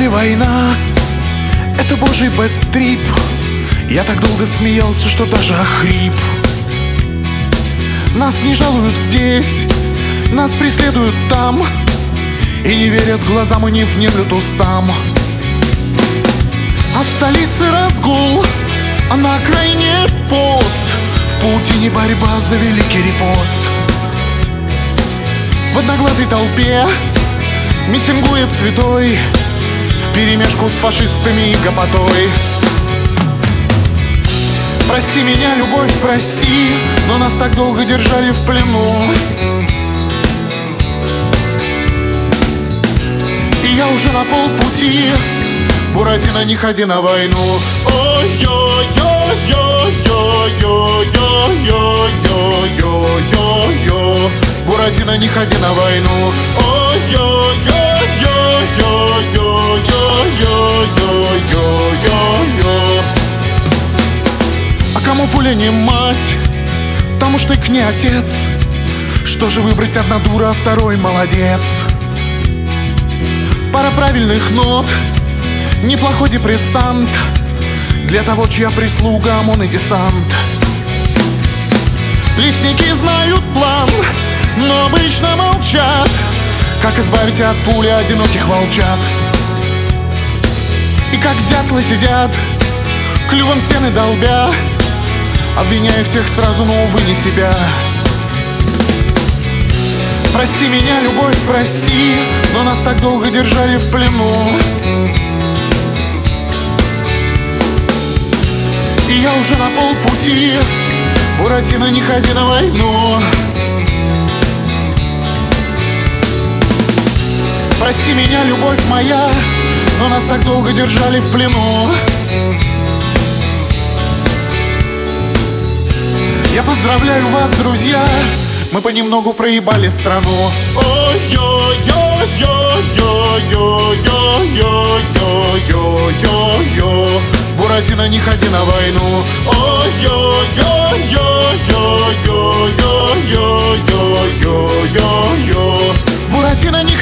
Или война — это божий бэд-трип. Я так долго смеялся, что даже охрип. Нас не жалуют здесь, нас преследуют там, и не верят глазам и не внемлют устам. А в столице разгул, а на окраине пост. В паутине борьба за великий репост. В одноглазой толпе митингует святой вперемешку с фашистами и гопотой. Прости меня, любовь, прости, но нас так долго держали в плену. И я уже на полпути. Буратино, не ходи на войну. Ой-ой-ой-ой-ой-ой-ой-ой-ой-ой. Буратино, не ходи на войну. Ой-ой-ой-ой-ой-ой-ой-ой-ой. А кому пуля не мать, тому штык не отец. Что же выбрать, одна дура, а второй молодец? Пара правильных нот, неплохой депрессант для того, чья прислуга ОМОН и десант. Лесники знают план, но обычно молчат. Как избавить от пули одиноких волчат? И как дятлы сидят, клювом стены долбя, обвиняя всех сразу, но, увы, не себя. Прости меня, любовь, прости, но нас так долго держали в плену. И я уже на полпути. Буратино, не ходи на войну. Прости меня, любовь моя, но нас так долго держали в плену. Я поздравляю вас, друзья, мы понемногу проебали страну. Ой-ой-ой-ой-ой-ой-ой-ой-ой-ой. Буратино, не ходи на войну. Ой-ой-ой-ой-ой-ой-ой-ой-ой-ой. Буратино, не